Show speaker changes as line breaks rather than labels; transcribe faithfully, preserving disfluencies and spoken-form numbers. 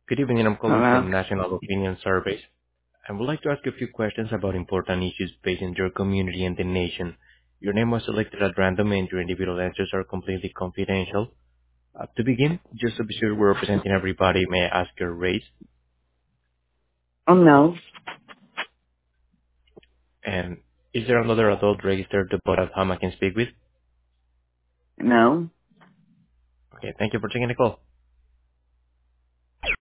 Good evening. I'm calling
Hello?
from National Opinion Surveys. I would like to ask you a few questions about important issues facing your community and the nation. Your name was selected at random and your individual answers are completely confidential. Uh, to begin, just to be sure we're representing everybody, may I ask your race?
Oh, no.
And is there another adult registered about whom I can speak with?
No.
Okay, thank you for taking the call.